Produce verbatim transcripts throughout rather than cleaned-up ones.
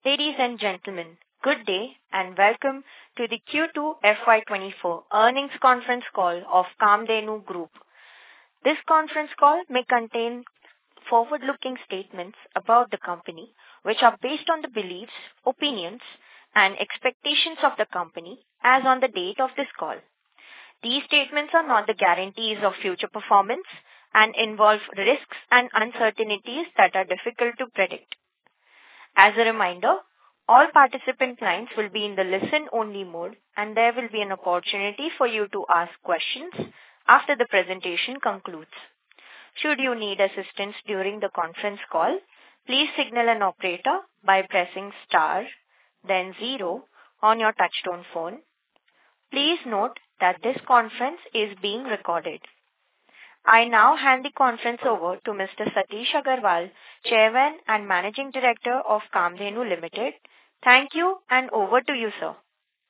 Ladies and gentlemen, good day and welcome to the Q two F Y twenty-four earnings conference call of Kamadhenu Group. This conference call may contain forward-looking statements about the company, which are based on the beliefs, opinions, and expectations of the company as on the date of this call. These statements are not the guarantees of future performance and involve risks and uncertainties that are difficult to predict. As a reminder, all participant lines will be in the listen-only mode, and there will be an opportunity for you to ask questions after the presentation concludes. Should you need assistance during the conference call, please signal an operator by pressing star, then zero on your touchtone phone. Please note that this conference is being recorded. I now hand the conference over to Mister Satish Agarwal, Chairman and Managing Director of Kamadhenu Limited. Thank you, and over to you, sir.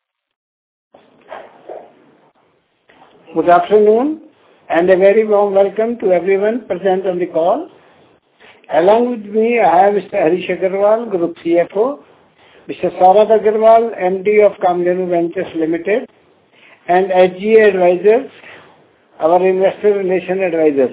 Good afternoon, and a very warm welcome to everyone present on the call. Along with me, I have Mister Harish Agarwal, Group C F O, Mister Saurabh Agarwal, M D of Kamadhenu Ventures Limited, and S G A Advisors, our investor relation advisors.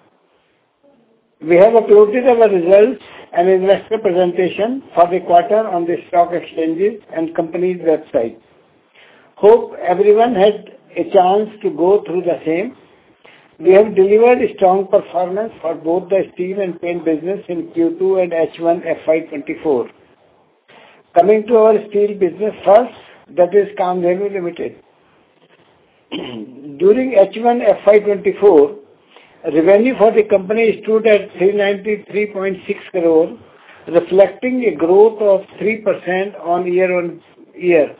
We have uploaded our results and investor presentation for the quarter on the stock exchanges and company's website. Hope everyone had a chance to go through the same. We have delivered a strong performance for both the steel and paint business in Q two and H one F Y twenty-four. Coming to our steel business first, that is Kamadhenu Limited. During H one F Y twenty-four, revenue for the company stood at three hundred ninety-three point six crore, reflecting a growth of three percent on year-on-year.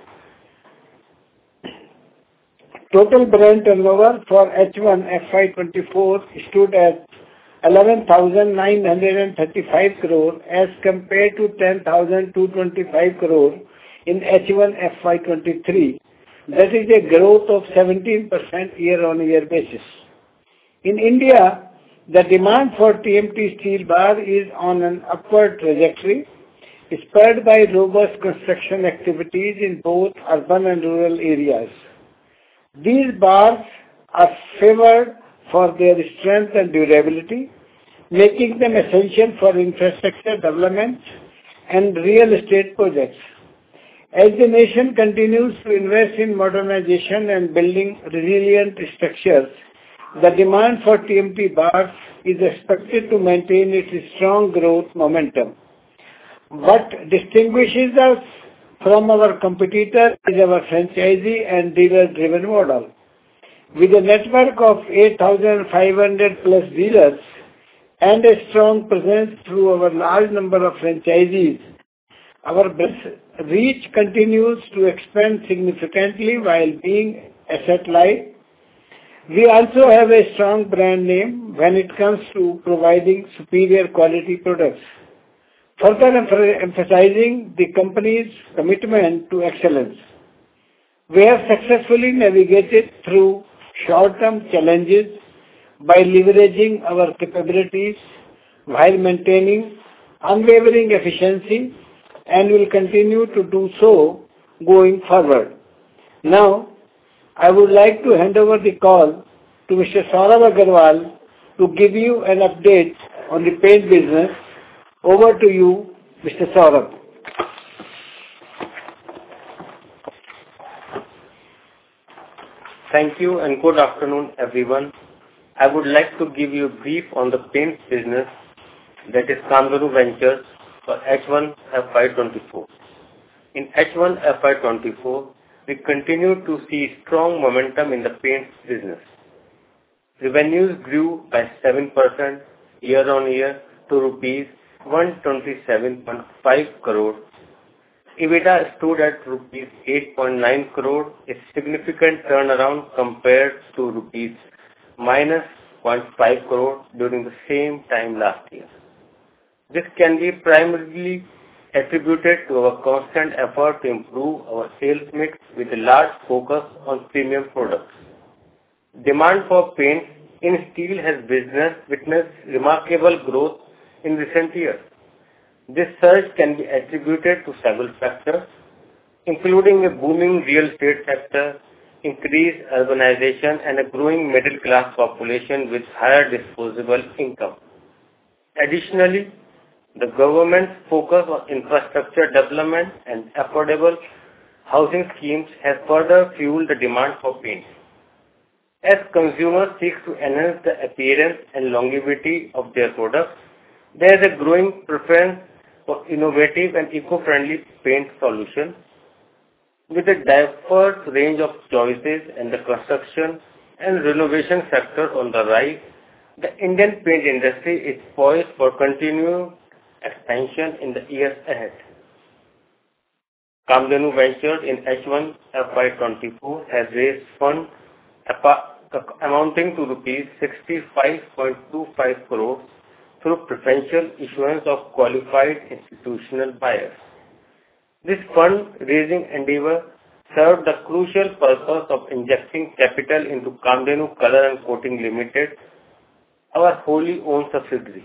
Total brand turnover for H one F Y twenty-four stood at eleven thousand nine hundred thirty-five crore as compared to ten thousand two hundred twenty-five crore in H one F Y twenty-three. That is a growth of seventeen percent year-on-year basis. In India, the demand for T M T steel bar is on an upward trajectory, spurred by robust construction activities in both urban and rural areas. These bars are favored for their strength and durability, making them essential for infrastructure development and real estate projects. As the nation continues to invest in modernization and building resilient structures, the demand for T M T bars is expected to maintain its strong growth momentum. What distinguishes us from our competitor is our franchisee and dealer-driven model. With a network of eight thousand five hundred plus dealers and a strong presence through our large number of franchisees, our reach continues to expand significantly while being asset-light. We also have a strong brand name when it comes to providing superior quality products, further emphasizing the company's commitment to excellence. We have successfully navigated through short-term challenges by leveraging our capabilities while maintaining unwavering efficiency, and will continue to do so going forward. Now, I would like to hand over the call to Mister Saurabh Agarwal to give you an update on the paint business. Over to you, Mister Saurabh. Thank you and good afternoon, everyone. I would like to give you a brief on the paint business, that is Kamadhenu Ventures, for H one F Y twenty-four. In H one F Y twenty-four, we continue to see strong momentum in the paints business. Revenues grew by seven percent year-on-year to rupees one hundred twenty-seven point five crore. EBITDA stood at rupees eight point nine crore, a significant turnaround compared to rupees minus zero point five crore during the same time last year. This can be primarily attributed to our constant effort to improve our sales mix with a large focus on premium products. Demand for paints in steel has business witnessed remarkable growth in recent years. This surge can be attributed to several factors, including a booming real estate sector, increased urbanization, and a growing middle-class population with higher disposable income. Additionally, the government's focus on infrastructure development and affordable housing schemes has further fueled the demand for paints. As consumers seek to enhance the appearance and longevity of their products, there is a growing preference for innovative and eco-friendly paint solutions. With a diverse range of choices and the construction and renovation sector on the rise, the Indian paint industry is poised for continued expansion in the years ahead. Kamdhenu Ventures in H one F Y twenty-four has raised funds amounting to rupees sixty-five point two five crores through preferential issuance of qualified institutional buyers. This fund-raising endeavor served the crucial purpose of injecting capital into Kamdhenu Color and Coating Limited, our wholly owned subsidiary.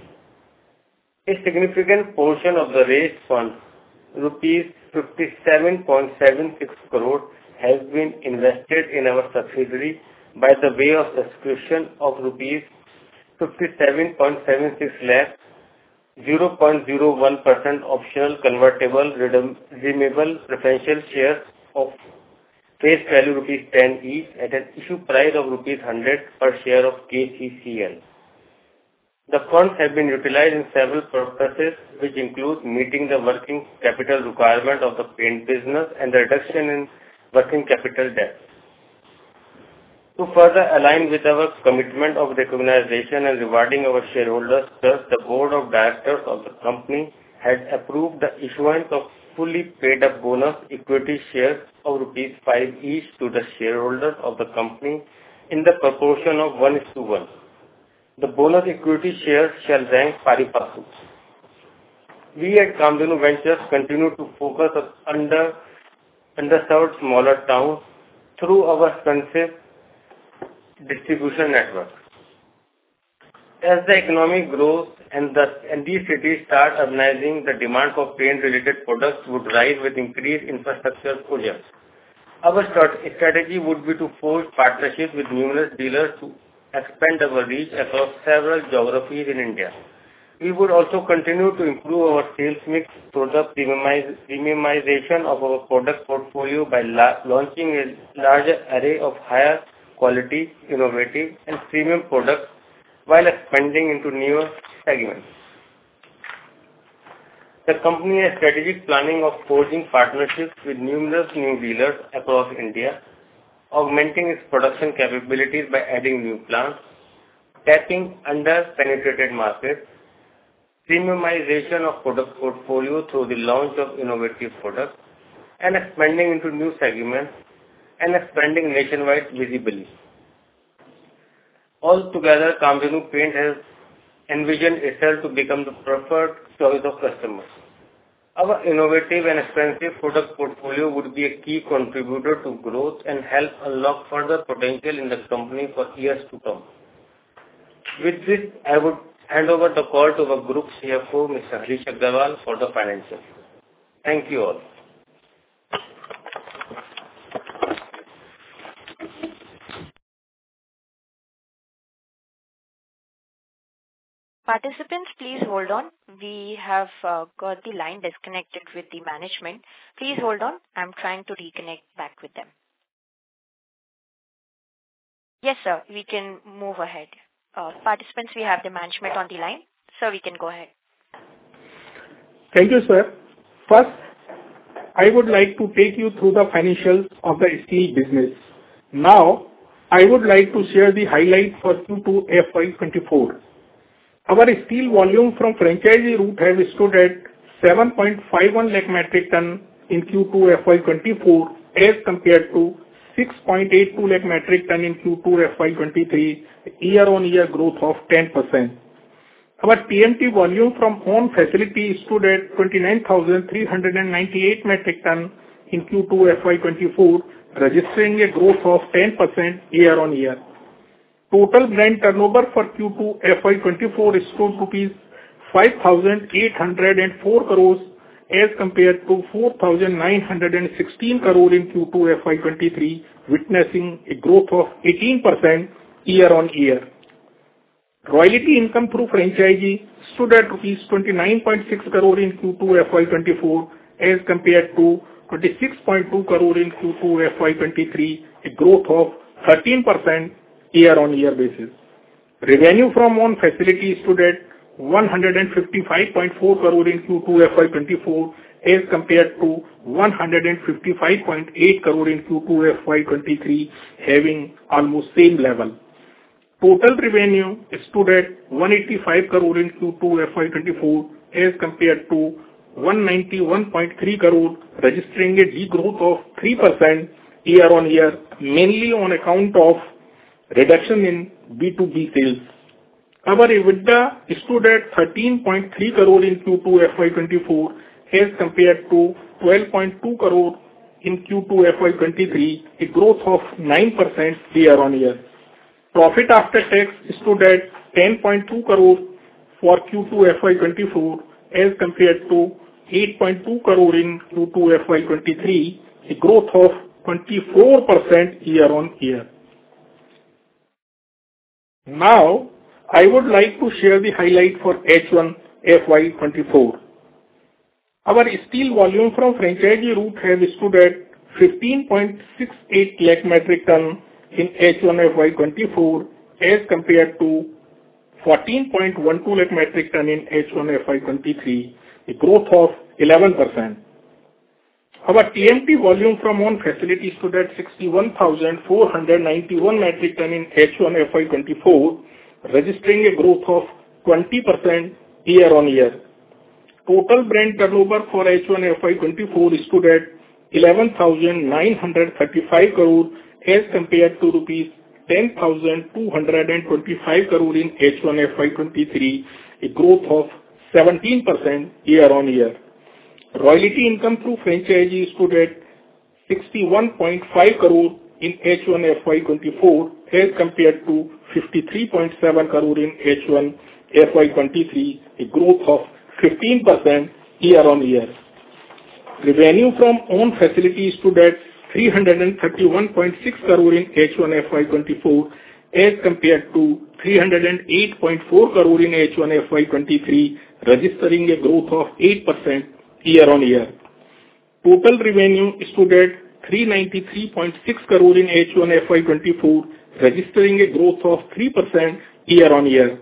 A significant portion of the raised funds, rupees fifty-seven point seven six crore, has been invested in our subsidiary by the way of subscription of rupees fifty-seven point seven six lakh, zero point zero one percent optional convertible redeemable preferential shares of face value rupees ten each at an issue price of rupees one hundred per share of K C C L. The funds have been utilized in several purposes, which include meeting the working capital requirement of the paint business and the reduction in working capital debt. To further align with our commitment of recognition and rewarding our shareholders, thus the board of directors of the company had approved the issuance of fully paid-up bonus equity shares of rupees five each to the shareholders of the company in the proportion of one is to one. The bonus equity shares shall rank pari passu. We at Kamdhenu Ventures continue to focus on under, underserved smaller towns through our extensive distribution network. As the economy grows and, the, and these cities start urbanizing, the demand for paint-related products would rise with increased infrastructure projects. Our strategy would be to forge partnerships with numerous dealers to expand our reach across several geographies in India. We would also continue to improve our sales mix through the premiumiz- premiumization of our product portfolio by la- launching a larger array of higher quality, innovative, and premium products while expanding into newer segments. The company has strategic planning of forging partnerships with numerous new dealers across India, augmenting its production capabilities by adding new plants, tapping under-penetrated markets, premiumization of product portfolio through the launch of innovative products, and expanding into new segments and expanding nationwide visibility. Altogether, Kamdhenu Paint has envisioned itself to become the preferred choice of customers. Our innovative and expensive product portfolio would be a key contributor to growth and help unlock further potential in the company for years to come. With this, I would hand over the call to our Group C F O, Mister Harish Aggarwal, for the financials. Thank you all. Participants, please hold on. We have uh, got the line disconnected with the management. Please hold on. I'm trying to reconnect back with them. Yes, sir. We can move ahead. Uh, participants, we have the management on the line. Sir, we can go ahead. Thank you, sir. First, I would like to take you through the financials of the steel business. Now, I would like to share the highlights for Q two F Y twenty-four. Our steel volume from franchisee route have stood at seven point five one lakh metric ton in Q two F Y twenty-four as compared to six point eight two lakh metric ton in Q two F Y twenty-three, year-on-year growth of ten percent. Our T M T volume from own facility stood at twenty-nine thousand three hundred ninety-eight metric ton in Q two F Y twenty-four, registering a growth of ten percent year-on-year. Total brand turnover for Q two F Y twenty-four stood rupees five thousand eight hundred four crores as compared to four thousand nine hundred sixteen crore in Q two F Y twenty-three, witnessing a growth of eighteen percent year-on-year. Royalty income through franchisee stood at rupees twenty-nine point six crore in Q two F Y twenty-four as compared to twenty-six point two crore in Q two F Y twenty-three, a growth of thirteen percent year-on-year basis. Revenue from own facilities stood at one hundred fifty-five point four crore in Q two F Y twenty-four as compared to one hundred fifty-five point eight crore in Q two F Y twenty-three, having almost same level. Total revenue stood at one hundred eighty-five crore in Q two F Y twenty-four as compared to one hundred ninety-one point three crore, registering a degrowth of three percent year-on-year, mainly on account of reduction in B two B sales. Our EBITDA stood at thirteen point three crore in Q two F Y twenty-four as compared to twelve point two crore in Q two F Y twenty-three, a growth of nine percent year-on-year. Profit after tax stood at ten point two crore for Q two F Y twenty-four as compared to eight point two crore in Q two F Y twenty-three, a growth of twenty-four percent year-on-year. Now, I would like to share the highlight for H one F Y twenty-four. Our steel volume from franchisee route has stood at fifteen point six eight lakh metric ton in H one F Y twenty-four as compared to fourteen point one two lakh metric ton in H one F Y twenty-three, a growth of eleven percent. Our T M T volume from own facility stood at sixty-one thousand four hundred ninety-one metric ton in H one F Y twenty-four, registering a growth of twenty percent year-on-year. Total brand turnover for H one F Y twenty-four stood at eleven thousand nine hundred thirty-five crore as compared to rupees ten thousand two hundred twenty-five crore in H one F Y twenty-three, a growth of seventeen percent year-on-year. Royalty income through franchisee stood at sixty-one point five crore in H one F Y twenty-four as compared to fifty-three point seven crore in H one F Y twenty-three, a growth of fifteen percent year-on-year. Revenue from own facilities stood at three hundred thirty-one point six crore in H one F Y twenty-four as compared to three hundred eight point four crore in H one F Y twenty-three, registering a growth of eight percent year-on-year. Total revenue stood at three hundred ninety-three point six crore in H one F Y twenty-four, registering a growth of three percent year-on-year.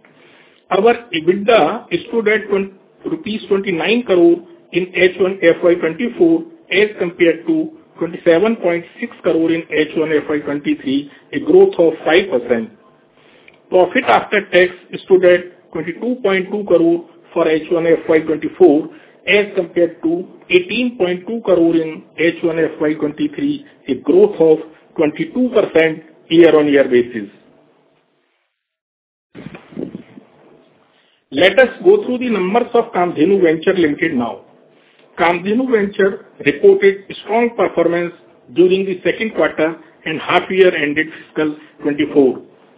Our EBITDA stood at rupees twenty-nine crore in H one F Y twenty-four as compared to twenty-seven point six crore in H one F Y twenty-three, a growth of five percent. Profit after tax stood at twenty-two point two crore for H one F Y twenty-four as compared to eighteen point two crore in H one F Y twenty-three, a growth of twenty-two percent year-on-year basis. Let us go through the numbers of Kamdhenu Venture Limited now. Kamdhenu Venture reported strong performance during the second quarter and half year ended fiscal twenty-four.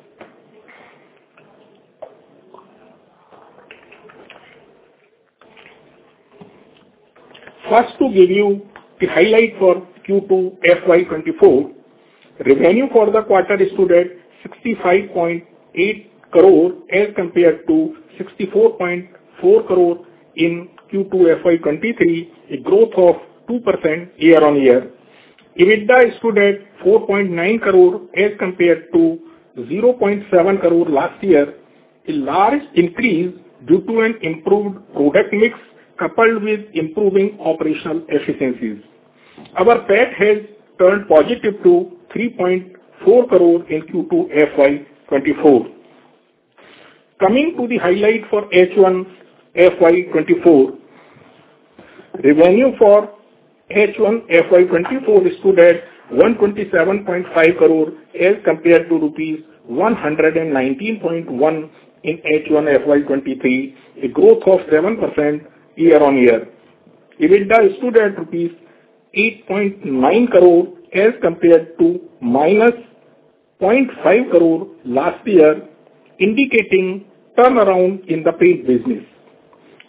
First, to give you the highlight for Q two F Y twenty-four, revenue for the quarter stood at sixty-five point eight crore as compared to sixty-four point four crore in Q two F Y twenty-three, a growth of two percent year-on-year. EBITDA stood at four point nine crore as compared to zero point seven crore last year, a large increase due to an improved product mix coupled with improving operational efficiencies. Our P A T has turned positive to three point four crore in Q two F Y twenty-four. Coming to the highlight for H one F Y twenty-four, revenue for H one F Y twenty-four stood at one hundred twenty-seven point five crore as compared to rupees one hundred nineteen point one in H one F Y twenty-three, a growth of seven percent year-on-year. EBITDA stood at rupees eight point nine crore as compared to minus zero point five crore last year, indicating turnaround in the paint business.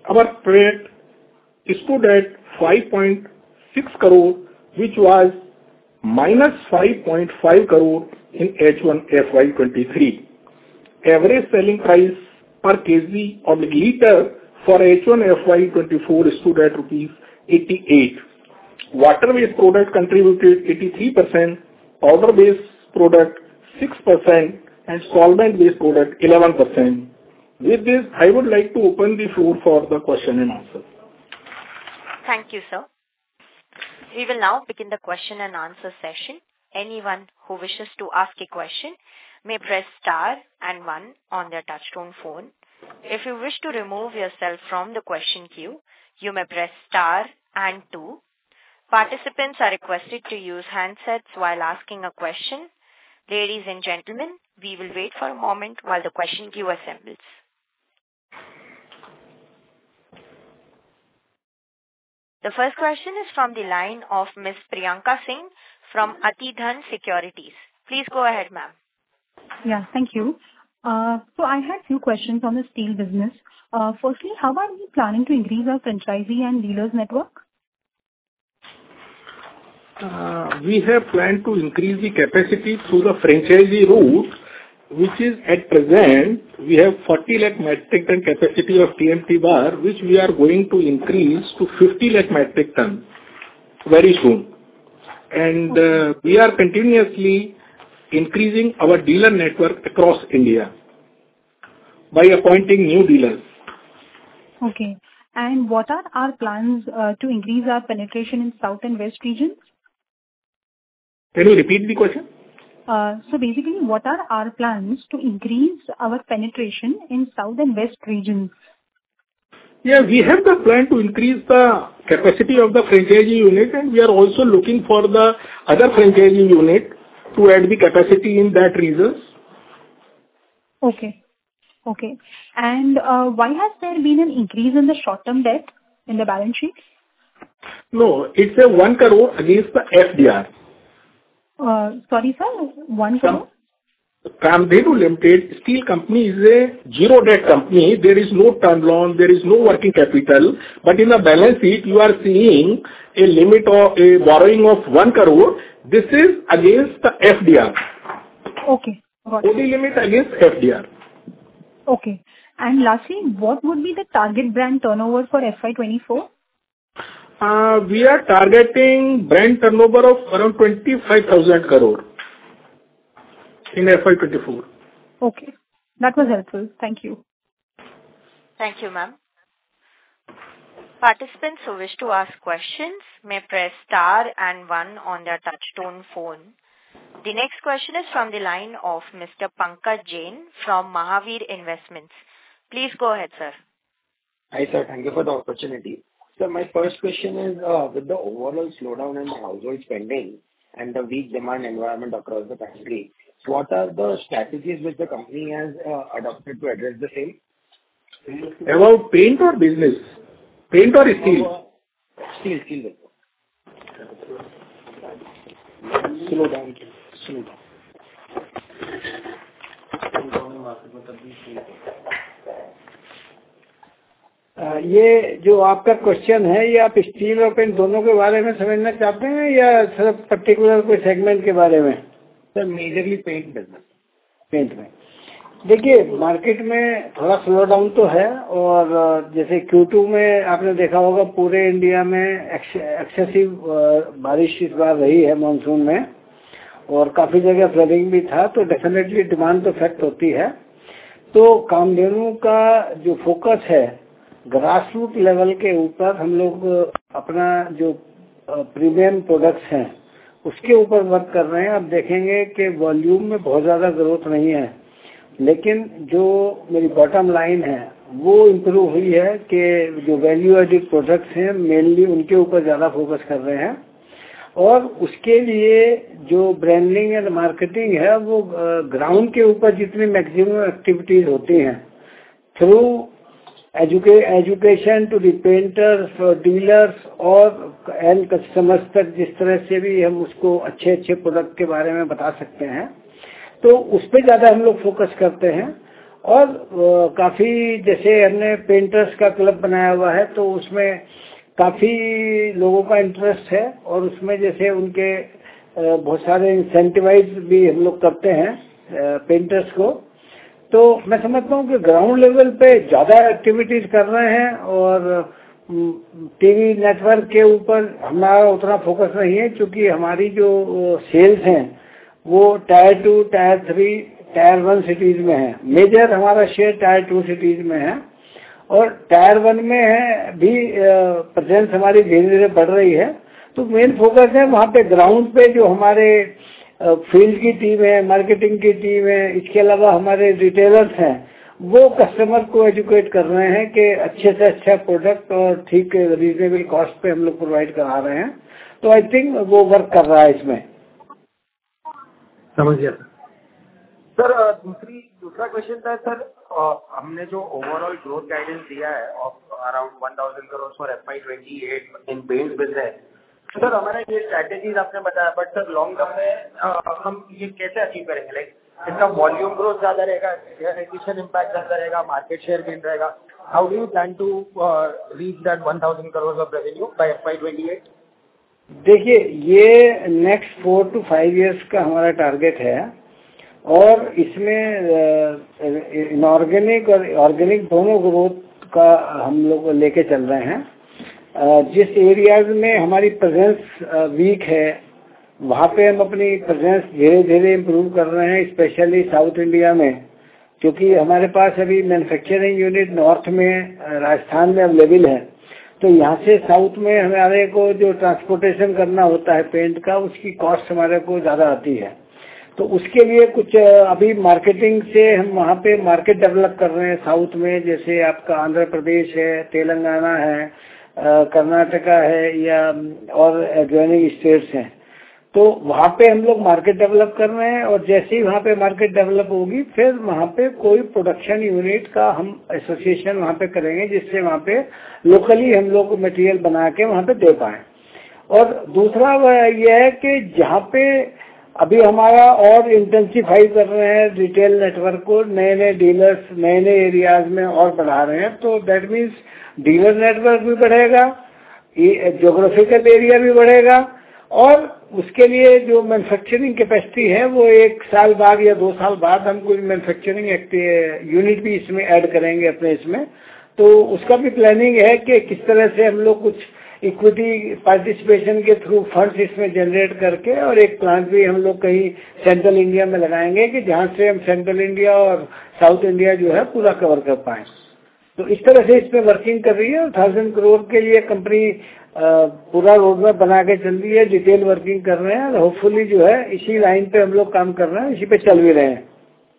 our PAT stood at five point six crore, which was minus five point five crore in H one F Y twenty-three. Average selling price per kg or liter for H one F Y twenty-four stood at rupees eighty-eight. Water-based product contributed eighty-three percent, powder-based product six percent, and solvent-based product eleven percent. With this, I would like to open the floor for the question and answer. Thank you, sir. We will now begin the question and answer session. Anyone who wishes to ask a question may press star and one on their touchtone phone. If you wish to remove yourself from the question queue, you may press star and two. Participants are requested to use handsets while asking a question. Ladies and gentlemen, we will wait for a moment while the question queue assembles. The first question is from the line of Miss Priyanka Singh from Atidhan Securities. Please go ahead, ma'am. Yeah, thank you. Uh, so I had few questions on the steel business. Uh, firstly, how are we planning to increase our franchisee and dealers network? Uh, we have planned to increase the capacity through the franchisee route, which is at present, we have forty lakh metric ton capacity of T M T bar, which we are going to increase to fifty lakh metric ton very soon. And uh, we are continuously increasing our dealer network across India by appointing new dealers. Okay. And what are our plans uh, to increase our penetration in South and West regions? Can you repeat the question? Uh, so basically, what are our plans to increase our penetration in South and West regions? Yeah, we have the plan to increase the capacity of the franchisee unit, and we are also looking for the other franchisee unit to add the capacity in that regions. Okay. Okay. And uh, why has there been an increase in the short-term debt in the balance sheet? No, it's a one crore against the F D R. Uh, sorry, sir, one crore? Kamdhenu Limited Steel Company is a zero debt company. There is no term loan, there is no working capital. But in the balance sheet, you are seeing a limit of a borrowing of one crore. This is against the F D R. Okay, got it. Only limit against F D R. Okay. And lastly, what would be the target brand turnover for F Y twenty-four? Uh, we are targeting brand turnover of around twenty-five thousand crore in F Y twenty-four. Okay. That was helpful. Thank you. Thank you, ma'am. Participants who wish to ask questions may press star and one on their touchtone phone. The next question is from the line of Mister Pankaj Jain from Mahavir Investments. Please go ahead, sir. Hi, sir. Thank you for the opportunity. So my first question is, uh, with the overall slowdown in the household spending and the weak demand environment across the country, what are the strategies which the company has uh, adopted to address the same? About paint or business? Paint or steel? Uh, steel, steel. Slow down. Slow down. आ, ये जो आपका question है, ये आप steel और paint दोनों के बारे में समझना चाहते हैं या सिर्फ पर्टिकुलर कोई सेगमेंट के बारे में? Sir majorly paint business. Paint में देखिए, मार्केट में थोड़ा स्लो डाउन तो है, और जैसे क्यू टू में आपने देखा होगा पूरे इंडिया में एक्सेसिव बारिश इस बार रही है मानसून में, और काफी जगह फ्लडिंग भी था, तो डेफिनेटली डिमांड तो इफेक्ट होती है। तो कामधेनु का जो फोकस है ग्रास रूट लेवल के ऊपर, हम लोग अपना जो प्रीमियम प्रोडक्ट्स हैं उसके ऊपर वर्क कर रहे हैं। अब देखेंगे कि वॉल्यूम में बहुत ज़्यादा ग्रोथ नहीं है, लेकिन जो मेरी बॉटम लाइन है वो इम्प्रूव हुई है कि जो वैल्यू एडिड प्रोडक्ट्स हैं मेनली उनके ऊपर ज़्यादा फोकस कर रहे हैं, और उसके लिए जो ब्रांडिंग एंड मार्केटिंग है वो ग्राउंड के ऊपर जितनी मैक्सिमम एक्टिविटीज होती हैं through education to the painters, dealers और एंड कस्टमर्स तक, जिस तरह से भी हम उसको अच्छे अच्छे प्रोडक्ट के बारे में बता सकते हैं, तो उस पर ज़्यादा हम लोग फोकस करते हैं। और काफी जैसे हमने पेंटर्स का क्लब बनाया हुआ है तो उसमें काफी लोगों का इंटरेस्ट है और उसमें जैसे उनके बहुत सारे इंसेंटिवाइज भी हम लोग करते हैं पेंटर्स को। तो मैं समझता हूँ कि ग्राउंड लेवल पे ज्यादा एक्टिविटीज कर रहे हैं और टीवी नेटवर्क के ऊपर हमारा उतना फोकस नहीं है, क्योंकि हमारी जो सेल्स हैं वो tier two, tier three, tier one cities में है। मेजर हमारा शेयर टायर टू सिटीज में है और टायर वन में है भी प्रेजेंस हमारी धीरे धीरे बढ़ रही है। तो मेन फोकस है वहाँ पे ग्राउंड पे जो हमारे फील्ड की टीम है, मार्केटिंग की टीम है, इसके अलावा हमारे रिटेलर्स हैं, वो कस्टमर को एजुकेट कर रहे हैं कि अच्छे से अच्छा प्रोडक्ट और ठीक रीजनेबल कॉस्ट पे हम लोग प्रोवाइड करा रहे हैं। तो आई थिंक वो वर्क कर रहा है इसमें। समझ गया सर। दूसरी दूसरा क्वेश्चन था सर, हमने जो ओवरऑल ग्रोथ गाइडेंस दिया है of around one thousand crore for F Y twenty eight in paints business, sir हमारा ये स्ट्रैटेजीज आपने बताया, बट सर लॉन्ग टर्म में आ, हम ये कैसे अचीव करेंगे? लाइक इसका वॉल्यूम ग्रोथ ज्यादा रहेगा, एक्विजिशन इम्पैक्ट ज्यादा रहेगा, मार्केट शेयर गेन रहेगा? How do you plan to reach that one thousand crore of revenue by F Y twenty eight? देखिए, ये next four to five years का हमारा टारगेट है और इसमें इनऑर्गेनिक और ऑर्गेनिक दोनों ग्रोथ का हम लोग लेके चल रहे हैं। जिस एरियाज में हमारी प्रेजेंस वीक है वहाँ पे हम अपनी प्रेजेंस धीरे धीरे इम्प्रूव कर रहे हैं, स्पेशली साउथ इंडिया में, क्योंकि हमारे पास अभी मैन्युफैक्चरिंग यूनिट नॉर्थ में राजस्थान में अवेलेबल है। तो यहाँ से साउथ में हमारे को जो ट्रांसपोर्टेशन करना होता है पेंट का, उसकी कॉस्ट हमारे को ज़्यादा आती है। तो उसके लिए कुछ अभी मार्केटिंग से हम वहाँ पे मार्केट डेवलप कर रहे हैं साउथ में, जैसे आपका आंध्र प्रदेश है, तेलंगाना है, कर्नाटका है या और एडजॉइनिंग स्टेट्स हैं। तो वहाँ पे हम लोग मार्केट डेवलप कर रहे हैं और जैसे ही वहाँ पे मार्केट डेवलप होगी फिर वहाँ पे कोई प्रोडक्शन यूनिट का हम एसोसिएशन वहाँ पे करेंगे, जिससे वहाँ पे लोकली हम लोग मटेरियल बना के वहाँ पे दे पाएं। और दूसरा यह है कि जहाँ पे अभी हमारा और इंटेंसिफाई कर रहे हैं रिटेल नेटवर्क को, नए नए डीलर्स नए नए एरियाज में और बढ़ा रहे हैं, तो दैट मीन्स डीलर नेटवर्क भी बढ़ेगा, ज्योग्राफिकल एरिया भी बढ़ेगा और उसके लिए जो मैन्युफैक्चरिंग कैपेसिटी है वो एक साल बाद या दो साल बाद हम कोई मैन्युफैक्चरिंग यूनिट भी इसमें ऐड करेंगे अपने इसमें। तो उसका भी प्लानिंग है कि किस तरह से हम लोग कुछ इक्विटी पार्टिसिपेशन के थ्रू फंड्स इसमें जनरेट करके और एक प्लांट भी हम लोग कहीं सेंट्रल इंडिया में लगाएंगे कि जहाँ से हम सेंट्रल इंडिया और साउथ इंडिया जो है पूरा कवर कर पाएं। तो इस तरह से इसमें वर्किंग कर रही है और थाउजेंड करोड़ के लिए कंपनी पूरा रोड मैप बना के चल रही है, डिटेल वर्किंग कर रहे हैं और होपफुली जो है इसी लाइन पे हम लोग काम कर रहे हैं, इसी पे चल भी रहे हैं।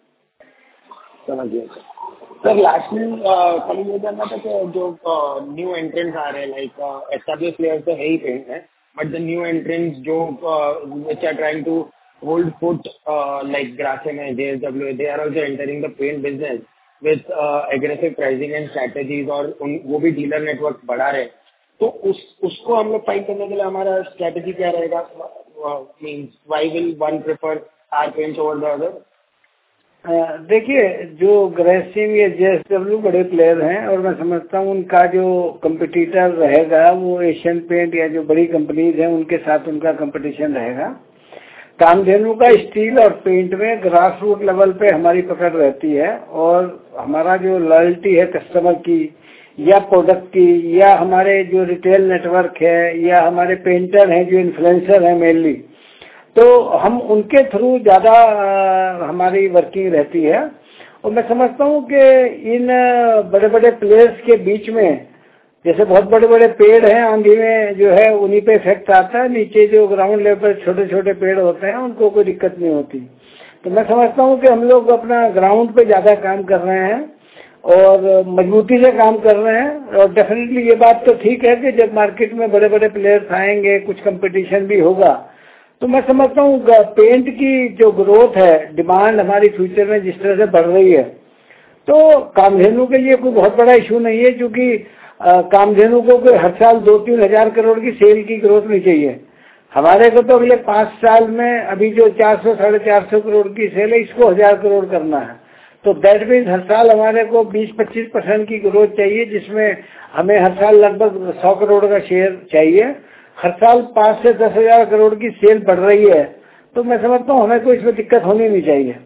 समझिए सर, लास्टली कल ये जानना था कि जो न्यू एंट्रेंट्स आ रहे हैं, लाइक एस्टैब्लिश प्लेयर्स तो है ही पेंट है, बट द न्यू एंट्रेंट्स जो which are trying to hold foot like Grasim है, JSW, they are also entering the paint business with aggressive pricing and strategies और उन, वो भी डीलर नेटवर्क बढ़ा रहे हैं। तो उस उसको हम लोग फाइट करने के लिए हमारा स्ट्रैटेजी क्या रहेगा? Means why will one prefer our paints over the other? देखिए, जो ग्रेसिम या जेएसडब्ल्यू बड़े प्लेयर हैं और मैं समझता हूँ उनका जो कंपटीटर रहेगा वो एशियन पेंट या जो बड़ी कंपनीज हैं उनके साथ उनका कंपटीशन रहेगा। कामधेनु का स्टील और पेंट में ग्रास रूट लेवल पे हमारी पकड़ रहती है और हमारा जो लॉयल्टी है कस्टमर की या प्रोडक्ट की या हमारे जो रिटेल नेटवर्क है या हमारे पेंटर हैं जो इन्फ्लुएंसर हैं मेनली, तो हम उनके थ्रू ज्यादा हमारी वर्किंग रहती है। और मैं समझता हूँ कि इन बड़े बड़े प्लेयर्स के बीच में जैसे बहुत बड़े बड़े पेड़ हैं, आंधी में जो है उन्हीं पे इफेक्ट आता है, नीचे जो ग्राउंड लेवल पर छोटे छोटे पेड़ होते हैं उनको कोई दिक्कत नहीं होती। तो मैं समझता हूँ कि हम लोग अपना ग्राउंड पे ज्यादा काम कर रहे हैं और मजबूती से काम कर रहे हैं। और डेफिनेटली ये बात तो ठीक है कि जब मार्केट में बड़े बड़े प्लेयर्स आएंगे, कुछ कंपटीशन भी होगा, तो मैं समझता हूँ पेंट की जो ग्रोथ है, डिमांड हमारी फ्यूचर में जिस तरह से बढ़ रही है, तो कामधेनु के लिए कोई बहुत बड़ा इशू नहीं है, क्योंकि कामधेनु को कोई हर साल दो तीन हजार करोड़ की सेल की ग्रोथ नहीं चाहिए। हमारे को तो अगले पांच साल में अभी जो चार सौ साढ़े चार सौ करोड़ की सेल है, इसको हजार करोड़ करना है। तो दैट मीन्स हर साल हमारे को बीस पच्चीस परसेंट की ग्रोथ चाहिए, जिसमें हमें हर साल लगभग सौ करोड़ का शेयर चाहिए। हर साल पाँच से दस हजार करोड़ की सेल बढ़ रही है, तो मैं समझता हूँ हमें कोई इसमें दिक्कत होनी नहीं चाहिए।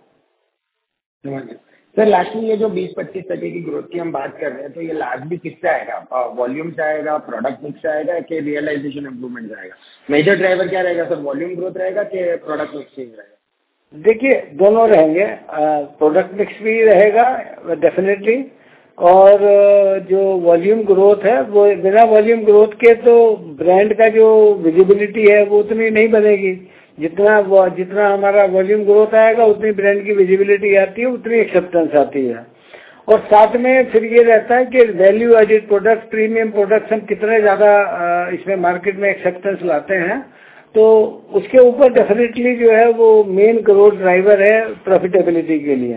सर लास्टली ये जो बीस पच्चीस टके की ग्रोथ की हम बात कर रहे हैं, तो ये लार्जली किससे आएगा? वॉल्यूम से आएगा, प्रोडक्ट मिक्स से आएगा कि रियलाइजेशन इंप्रूवमेंट से आएगा? मेजर ड्राइवर क्या रहेगा सर, वॉल्यूम ग्रोथ रहेगा कि प्रोडक्ट मिक्स चेंज रहेगा? देखिए दोनों रहेंगे, प्रोडक्ट मिक्स भी रहेगा डेफिनेटली, और जो वॉल्यूम ग्रोथ है वो बिना वॉल्यूम ग्रोथ के तो ब्रांड का जो विजिबिलिटी है वो उतनी नहीं बनेगी। जितना जितना हमारा वॉल्यूम ग्रोथ आएगा उतनी ब्रांड की विजिबिलिटी आती है, उतनी एक्सेप्टेंस आती है। और साथ में फिर ये रहता है कि value added product, premium products हम कितने ज्यादा इसमें मार्केट में एक्सेप्टेंस लाते हैं, तो उसके ऊपर डेफिनेटली जो है वो मेन ग्रोथ ड्राइवर है प्रॉफिटेबिलिटी के लिए।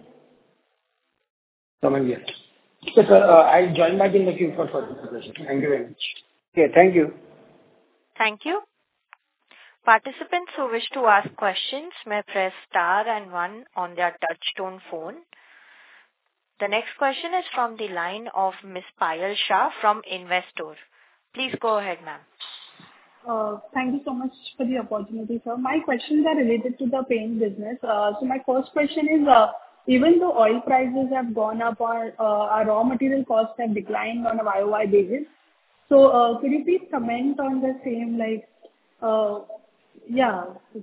समझ गया। So, sir, uh, I'll join back in the queue for further questions. Thank you very much. Okay, thank you. Thank you. Participants who wish to ask questions may press star and one on their touchtone phone. The next question is from the line of Miss Payal Shah from Investor. Please go ahead, ma'am. Uh, thank you so much for the opportunity, sir. My questions are related to the paint business. Uh, so my first question is, uh, even though oil prices have gone up, or uh, our raw material costs have declined on a Y O Y basis, so uh, could you please comment on the same, like, uh, yeah.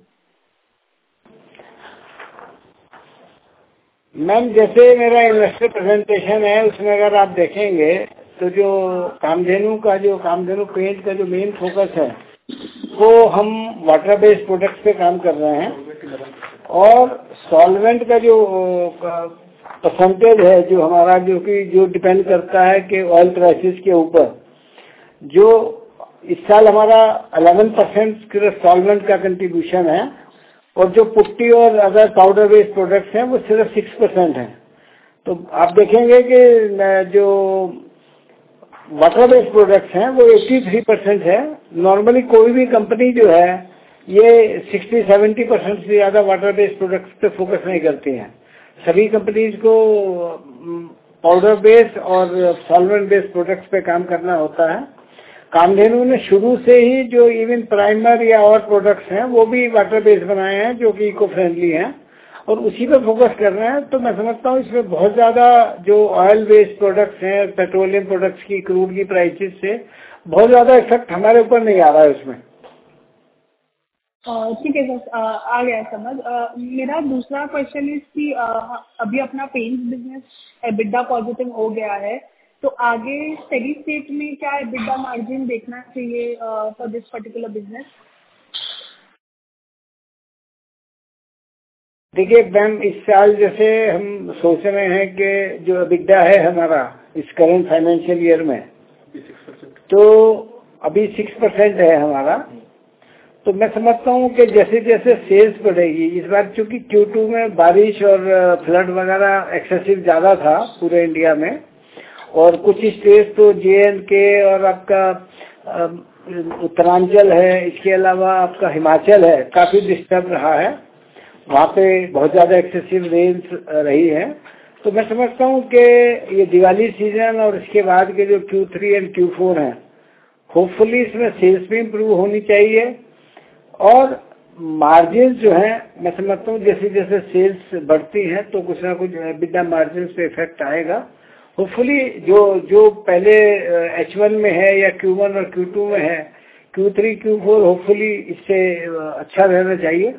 Ma'am जैसे मेरा investor presentation है उसमें अगर आप देखेंगे तो जो कामधेनु का जो कामधेनु पेंट का जो मेन फोकस है वो हम वाटर बेस्ड प्रोडक्ट्स पे काम कर रहे हैं, और सॉल्वेंट का जो परसेंटेज है जो हमारा जो कि जो डिपेंड करता है कि ऑयल प्राइसेस के ऊपर, जो इस साल हमारा ग्यारह परसेंट सॉल्वेंट का कंट्रीब्यूशन है, और जो पुट्टी और अदर पाउडर बेस्ड प्रोडक्ट्स हैं वो सिर्फ सिक्स परसेंट है। तो आप देखेंगे कि जो वाटर बेस्ड प्रोडक्ट्स हैं वो तिरासी परसेंट है। नॉर्मली कोई भी कंपनी जो है ये साठ सत्तर परसेंट से ज्यादा वाटर बेस्ड प्रोडक्ट्स पे फोकस नहीं करती हैं। सभी कंपनीज को पाउडर बेस्ड और सॉल्वेंट बेस्ड प्रोडक्ट्स पे काम करना होता है। कामधेनु ने शुरू से ही जो इवन प्राइमर या और प्रोडक्ट्स हैं वो भी वाटर बेस्ड बनाए हैं जो कि इको फ्रेंडली हैं, और उसी पे फोकस कर रहे हैं। तो मैं समझता हूँ इसमें बहुत ज्यादा जो ऑयल बेस्ड प्रोडक्ट्स हैं, पेट्रोलियम प्रोडक्ट्स की, क्रूड की प्राइसेस से बहुत ज्यादा इफेक्ट हमारे ऊपर नहीं आ रहा है उसमें। ठीक है सर, आ गया समझ। मेरा दूसरा क्वेश्चन इज कि अभी अपना पेंट बिजनेस एबिडा पॉजिटिव हो गया है, तो आगे स्टेडी स्टेट में क्या एबिडा मार्जिन देखना चाहिए फॉर दिस पर्टिकुलर बिजनेस? देखिए मैम, इस साल जैसे हम सोच रहे हैं कि जो एबिडा है हमारा इस करंट फाइनेंशियल ईयर में, तो अभी सिक्स परसेंट है हमारा। तो मैं समझता हूँ कि जैसे जैसे सेल्स बढ़ेगी, इस बार चूंकि क्यू टू में बारिश और फ्लड वगैरह एक्सेसिव ज्यादा था पूरे इंडिया में, और कुछ स्टेट तो जे एंड के और आपका उत्तरांचल है, इसके अलावा आपका हिमाचल है, काफी डिस्टर्ब रहा है, वहाँ पे बहुत ज्यादा एक्सेसिव रेन्स रही है। तो मैं समझता हूँ कि ये दिवाली सीजन और इसके बाद के जो Q three and Q four है, होपफुली इसमें सेल्स भी इम्प्रूव होनी चाहिए, और मार्जिन जो है मैं समझता हूँ जैसे जैसे सेल्स बढ़ती हैं तो कुछ ना कुछ एबिडा मार्जिन पे इफेक्ट आएगा। होपफुली जो जो पहले एच वन में है या क्यू वन और क्यू टू में है, Q three Q four hopefully इससे अच्छा रहना चाहिए।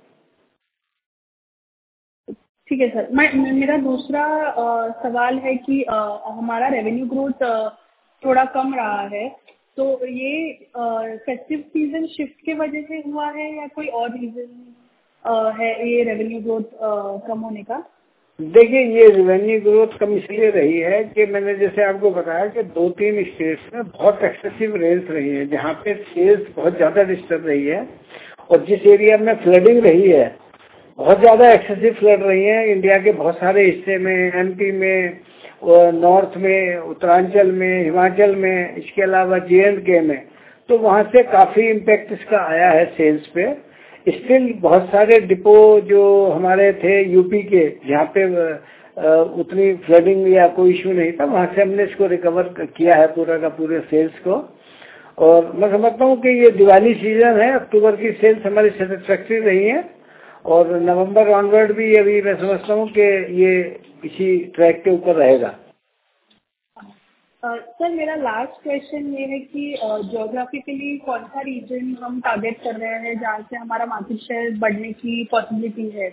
ठीक है सर। मैं मेरा दूसरा आ, सवाल है कि आ, हमारा रेवेन्यू ग्रोथ थोड़ा कम रहा है, तो ये फेस्टिव सीजन शिफ्ट के वजह से हुआ है या कोई और रीजन है ये रेवेन्यू ग्रोथ कम होने का? देखिए, ये रेवेन्यू ग्रोथ कम इसलिए रही है कि मैंने जैसे आपको बताया कि दो तीन स्टेट्स में बहुत एक्सेसिव रेन्स रही है, जहाँ पे सेल्स बहुत ज्यादा डिस्टर्ब रही है, और जिस एरिया में फ्लडिंग रही है, बहुत ज्यादा एक्सेसिव फ्लड रही है इंडिया के बहुत सारे हिस्से में, एमपी में, नॉर्थ में, उत्तरांचल में, हिमाचल में, इसके अलावा जे एंड के में, तो वहाँ से काफी इम्पैक्ट इसका आया है सेल्स पे। स्टिल बहुत सारे डिपो जो हमारे थे यूपी के, जहाँ पे उतनी फ्लडिंग या कोई इशू नहीं था, वहाँ से हमने इसको रिकवर किया है पूरा का पूरे सेल्स को। और मैं समझता हूँ कि ये दिवाली सीजन है, अक्टूबर की सेल्स हमारी सेटिस्फैक्ट्री रही है और नवंबर ऑनवर्ड भी अभी मैं समझता हूँ कि ये इसी ट्रैक के ऊपर रहेगा। सर मेरा लास्ट क्वेश्चन ये है कि ज्योग्राफिकली कौन सा रीजन हम टारगेट कर रहे हैं जहाँ से हमारा मार्केट शेयर बढ़ने की पॉसिबिलिटी है?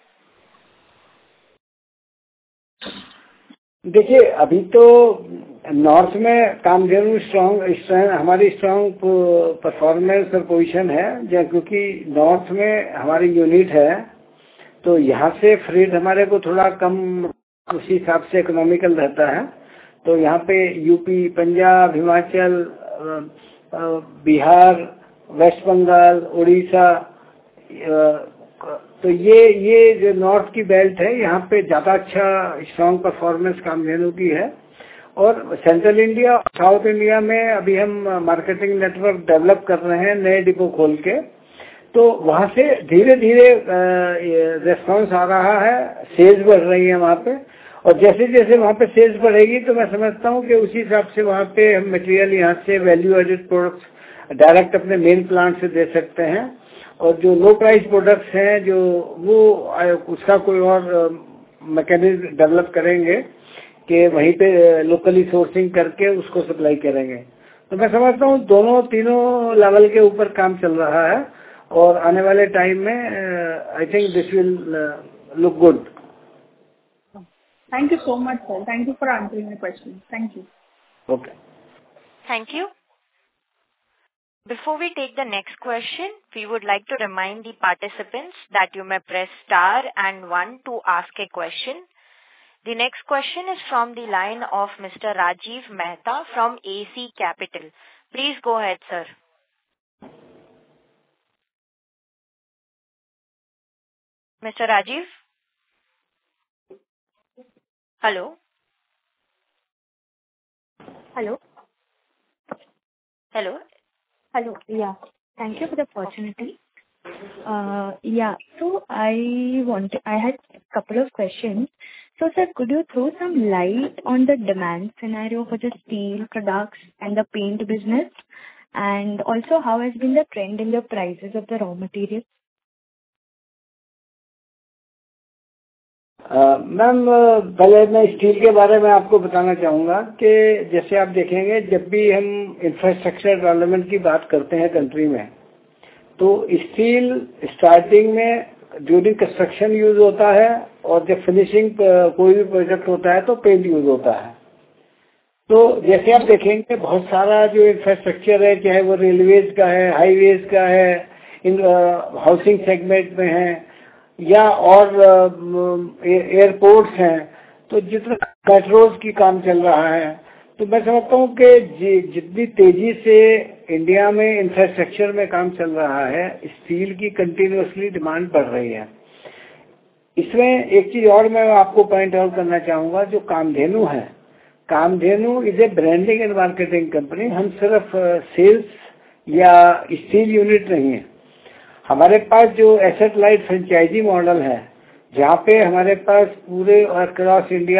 देखिए अभी तो नॉर्थ में कामधेनु स्ट्रॉन्ग हमारी स्ट्रॉन्ग परफॉर्मेंस और पोजीशन है, क्योंकि नॉर्थ में हमारी यूनिट है, तो यहाँ से फ्रेट हमारे को थोड़ा कम उसी हिसाब से इकोनॉमिकल रहता है। तो यहाँ पे यूपी, पंजाब, हिमाचल, बिहार, वेस्ट बंगाल, उड़ीसा, तो ये ये जो नॉर्थ की बेल्ट है यहाँ पे ज्यादा अच्छा स्ट्रॉन्ग परफॉर्मेंस कामधेनु की है। और सेंट्रल इंडिया और साउथ इंडिया में अभी हम मार्केटिंग नेटवर्क डेवलप कर रहे हैं नए डिपो खोल के, तो वहाँ से धीरे धीरे रेस्पॉन्स आ रहा है, सेल्स बढ़ रही है वहाँ पे। और जैसे जैसे वहाँ पे सेल्स बढ़ेगी तो मैं समझता हूँ कि उसी हिसाब से वहाँ पे हम मटेरियल यहाँ से वैल्यू एडेड प्रोडक्ट्स डायरेक्ट अपने मेन प्लांट से दे सकते हैं। और जो लो प्राइस प्रोडक्ट्स हैं जो वो उसका कोई और मैकेनिज्म डेवलप करेंगे कि वहीं पे लोकली सोर्सिंग करके उसको सप्लाई करेंगे। तो मैं समझता हूँ दोनों तीनों लेवल के ऊपर काम चल रहा है और आने वाले टाइम में I think this will look good. Thank you so much, sir. Thank you for answering my question. Thank you. Okay. Thank you. Before we take the next question, we would like to remind the participants that you may press star and one to ask a question. The next question is from the line of Mister Rajiv Mehta from A C Capital. Please go ahead, sir. Mister Rajiv? Hello? Hello? Hello? Hello. Yeah. Thank you for the opportunity. Uh, yeah. So I wanted, I had a couple of questions. So, sir, could you throw some light on the demand scenario for the steel products and the paint business? And also, how has been the trend in the prices of the raw materials? Ma'am पहले मैं steel के बारे में आपको बताना चाहूँगा कि जैसे आप देखेंगे जब भी हम इंफ्रास्ट्रक्चर डेवलपमेंट की बात करते हैं कंट्री में, तो स्टील स्टार्टिंग में ड्यूरिंग कंस्ट्रक्शन यूज होता है और जब फिनिशिंग कोई भी प्रोजेक्ट होता है तो पेंट यूज होता है। तो जैसे आप देखेंगे बहुत सारा जो इंफ्रास्ट्रक्चर है, चाहे वो रेलवेज का है, हाईवेज का है, इन हाउसिंग सेगमेंट में है या और एयरपोर्ट्स हैं, तो जितना मेट्रोज की काम चल रहा है, तो मैं समझता हूँ कि जितनी तेजी से इंडिया में इंफ्रास्ट्रक्चर में काम चल रहा है, स्टील की कंटिन्यूअसली डिमांड बढ़ रही है। इसमें एक चीज और मैं आपको पॉइंट आउट करना चाहूँगा, जो कामधेनु है, Kamdhenu is a branding and marketing company. हम सिर्फ सेल्स या स्टील यूनिट नहीं है, हमारे पास जो एसेट लाइट फ्रेंचाइजी मॉडल है, जहाँ पे हमारे पास पूरे अक्रॉस इंडिया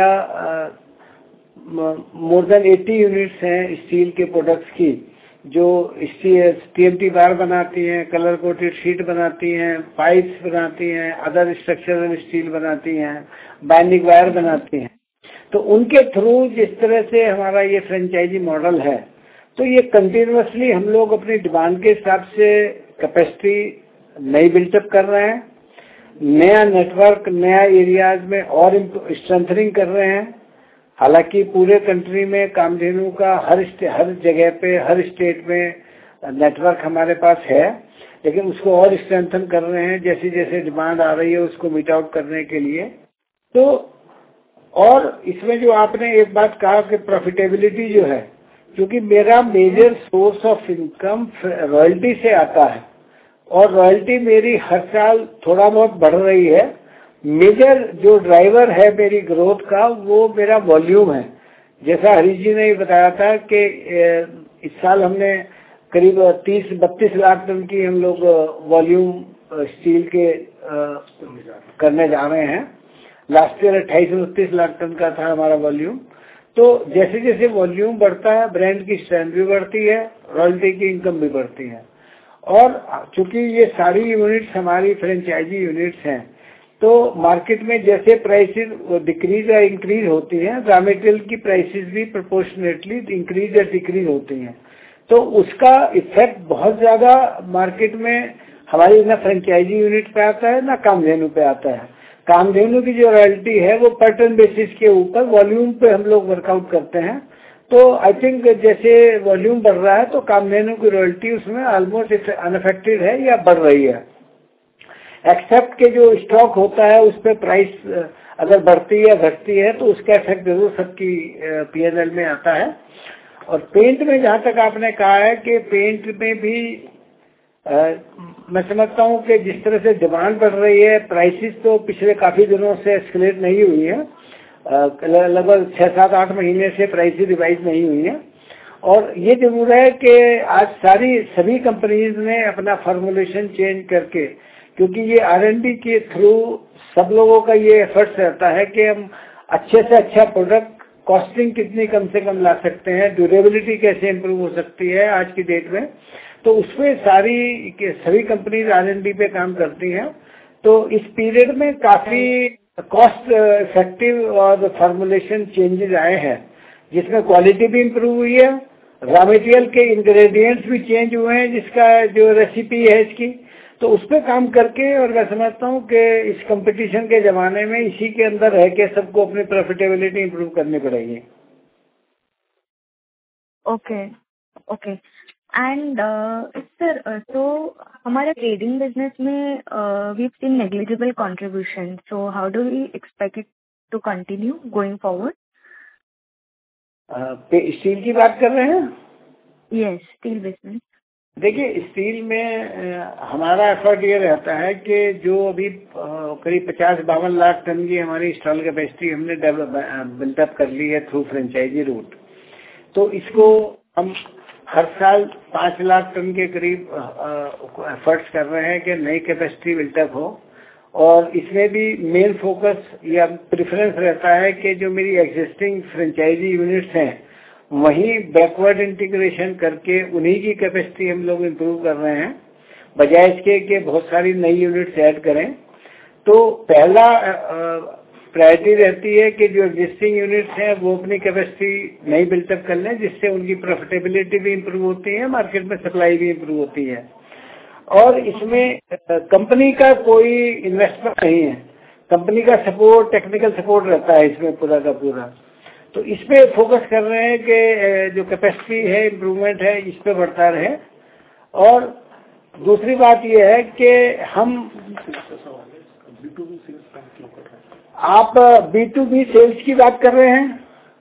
मोर देन अस्सी यूनिट्स हैं स्टील के प्रोडक्ट्स की, जो टीएमटी बार बनाती हैं, कलर कोटेड शीट बनाती हैं, पाइप्स बनाती हैं, अदर स्ट्रक्चरल स्टील बनाती हैं, बाइंडिंग वायर बनाती हैं। तो उनके थ्रू जिस तरह से हमारा ये फ्रेंचाइजी मॉडल है, तो ये कंटिन्यूअसली हम लोग अपनी डिमांड के हिसाब से कैपेसिटी नई बिल्टअप कर रहे हैं, नया नेटवर्क नया एरियाज में और स्ट्रेंथनिंग कर रहे हैं। हालांकि पूरे कंट्री में कामधेनु का हर हर जगह पे हर स्टेट में नेटवर्क हमारे पास है, लेकिन उसको और स्ट्रेंथन कर रहे हैं जैसे जैसे डिमांड आ रही है उसको मीट आउट करने के लिए। तो और इसमें जो आपने एक बात कहा कि प्रॉफिटेबिलिटी जो है, क्योंकि मेरा major source of income royalty से आता है और रॉयल्टी मेरी हर साल थोड़ा बहुत बढ़ रही है। मेजर जो ड्राइवर है मेरी ग्रोथ का वो मेरा वॉल्यूम है। जैसा हरीश जी ने बताया था कि इस साल हमने करीब तीस बत्तीस लाख टन की हम लोग वॉल्यूम स्टील के आ, करने जा रहे हैं। लास्ट ईयर अट्ठाईस उनतीस लाख टन का था हमारा वॉल्यूम। तो जैसे जैसे वॉल्यूम बढ़ता है, ब्रांड की स्ट्रेंथ भी बढ़ती है, रॉयल्टी की इनकम भी बढ़ती है। और चूंकि ये सारी यूनिट्स हमारी फ्रेंचाइजी यूनिट्स हैं, तो मार्केट में जैसे प्राइसेस डिक्रीज या इंक्रीज होती हैं, रॉ मटेरियल की प्राइसेस भी प्रोपोर्शनेटली इंक्रीज या डिक्रीज होती हैं। तो उसका इफेक्ट बहुत ज्यादा मार्केट में हमारी ना फ्रेंचाइजी यूनिट पे आता है, ना कामधेनु पे आता है। कामधेनु की जो रॉयल्टी है वो पर टन बेसिस के ऊपर वॉल्यूम पे हम लोग वर्कआउट करते हैं। तो आई थिंक जैसे वॉल्यूम बढ़ रहा है तो कामधेनु की रॉयल्टी उसमें ऑलमोस्ट अनअफेक्टेड है या बढ़ रही है। एक्सेप्ट के जो स्टॉक होता है उस पर प्राइस अगर बढ़ती है घटती है तो उसका इफेक्ट जरूर सबकी पीएनएल में आता है। और पेंट में जहां तक आपने कहा है कि पेंट में भी आ, मैं समझता हूं कि जिस तरह से डिमांड बढ़ रही है, प्राइसेस तो पिछले काफी दिनों से एस्केलेट नहीं हुई है, लगभग छह सात आठ महीने से प्राइसेस रिवाइज नहीं हुई है। और ये जरूर है कि आज सारी सभी कंपनीज ने अपना फॉर्मुलेशन चेंज करके, क्योंकि ये आर एंड डी के थ्रू सब लोगों का ये एफर्ट्स रहता है कि हम अच्छे से अच्छा प्रोडक्ट, कॉस्टिंग कितनी कम से कम ला सकते हैं, ड्यूरेबिलिटी कैसे इम्प्रूव हो सकती है आज की डेट में। तो उसमें सारी सभी कंपनीज आर एंड डी पे काम करती हैं। तो इस पीरियड में काफी कॉस्ट इफेक्टिव और फॉर्मुलेशन चेंजेस आए हैं, जिसमें क्वालिटी भी इम्प्रूव हुई है, रॉ मटेरियल के इंग्रेडिएंट्स भी चेंज हुए हैं, जिसका जो रेसिपी है इसकी, तो उस पर काम करके। और मैं समझता हूँ कि इस कंपटीशन के जमाने में इसी के अंदर रह के सबको अपनी प्रॉफिटेबिलिटी इम्प्रूव करनी पड़ेगी। ओके ओके एंड सर, तो हमारे ट्रेडिंग बिजनेस में we seen negligible contribution, so how do we expect it to continue going forward? Steel की बात कर रहे हैं? Yes, steel business. देखिए, स्टील में हमारा एफर्ट ये रहता है कि जो अभी करीब पचास बावन लाख टन की हमारी इंस्टॉल कैपेसिटी हमने बिल्टअप कर ली है थ्रू फ्रेंचाइजी रूट, तो इसको हम हर साल पाँच लाख टन के करीब एफर्ट्स कर रहे हैं कि नई कैपेसिटी बिल्टअप हो। और इसमें भी मेन फोकस या प्रेफरेंस रहता है कि जो मेरी एग्जिस्टिंग फ्रेंचाइजी यूनिट्स हैं वहीं बैकवर्ड इंटीग्रेशन करके उन्हीं की कैपेसिटी हम लोग इम्प्रूव कर रहे हैं, बजाय इसके कि बहुत सारी नई यूनिट्स ऐड करें। तो पहला प्रायोरिटी रहती है कि जो एग्जिस्टिंग यूनिट्स हैं वो अपनी कैपेसिटी नई बिल्टअप कर लें, जिससे उनकी प्रॉफिटेबिलिटी भी इम्प्रूव होती है, मार्केट में सप्लाई भी इम्प्रूव होती है। और इसमें कंपनी का कोई इन्वेस्टमेंट नहीं है, कंपनी का सपोर्ट, टेक्निकल सपोर्ट रहता है इसमें पूरा का पूरा। तो इस पे फोकस कर रहे हैं कि जो कैपेसिटी है, इम्प्रूवमेंट है, इस पे बढ़ता रहे। और दूसरी बात यह है कि हम आप बी टू बी सेल्स की बात कर रहे हैं?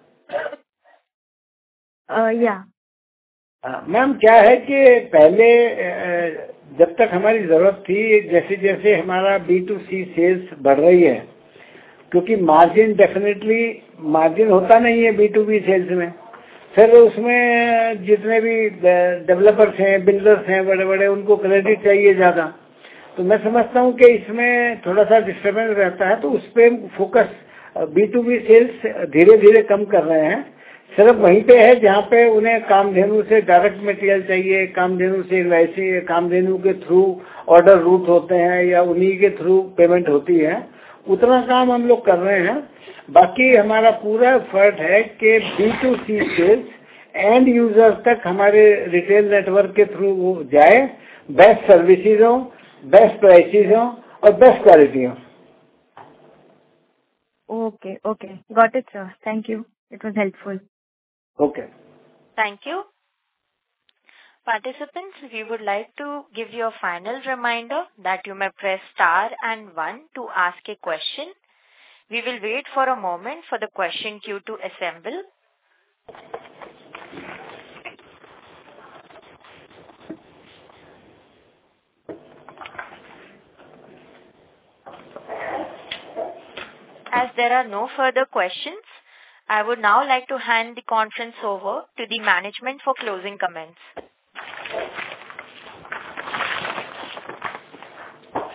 या मैम, क्या है कि पहले जब तक हमारी जरूरत थी, जैसे जैसे हमारा बी टू सी सेल्स बढ़ रही है, क्योंकि मार्जिन डेफिनेटली मार्जिन होता नहीं है बी टू बी सेल्स में, फिर उसमें जितने भी डेवलपर्स हैं, बिल्डर्स हैं बड़े बड़े, उनको क्रेडिट चाहिए ज्यादा। तो मैं समझता हूँ कि इसमें थोड़ा सा डिस्टर्बेंस रहता है, तो उस पर focus B to B sales धीरे धीरे कम कर रहे हैं। सिर्फ वहीं पे है जहाँ पे उन्हें कामधेनु से डायरेक्ट मटेरियल चाहिए, कामधेनु से वैसे कामधेनु के थ्रू ऑर्डर रूट होते हैं या उन्हीं के थ्रू पेमेंट होती है, उतना काम हम लोग कर रहे हैं। बाकी हमारा पूरा एफर्ट है कि B to C sales end user तक हमारे रिटेल नेटवर्क के थ्रू वो जाए, बेस्ट सर्विसेज हो, बेस्ट प्राइसेज हो और बेस्ट क्वालिटी हो। Okay okay, got it sir, thank you, it was helpful. Okay. Thank you. Participants, we would like to give you a final reminder that you may press star and one to ask a question. We will wait for a moment for the question queue to assemble. As there are no further questions, I would now like to hand the conference over to the management for closing comments.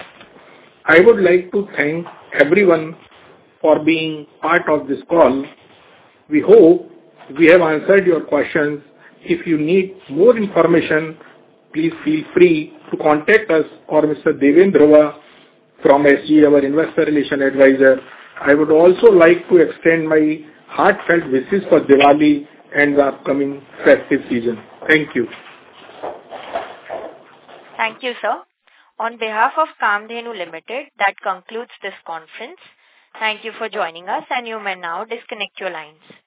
I would like to thank everyone for being part of this call. We hope we have answered your questions. If you need more information, please feel free to contact us or Mister Devendra from S G, our Investor Relation Advisor. I would also like to extend my heartfelt wishes for Diwali and the upcoming festive season. Thank you. Thank you, sir. On behalf of Kamdhenu Limited, that concludes this conference. Thank you for joining us, and you may now disconnect your lines.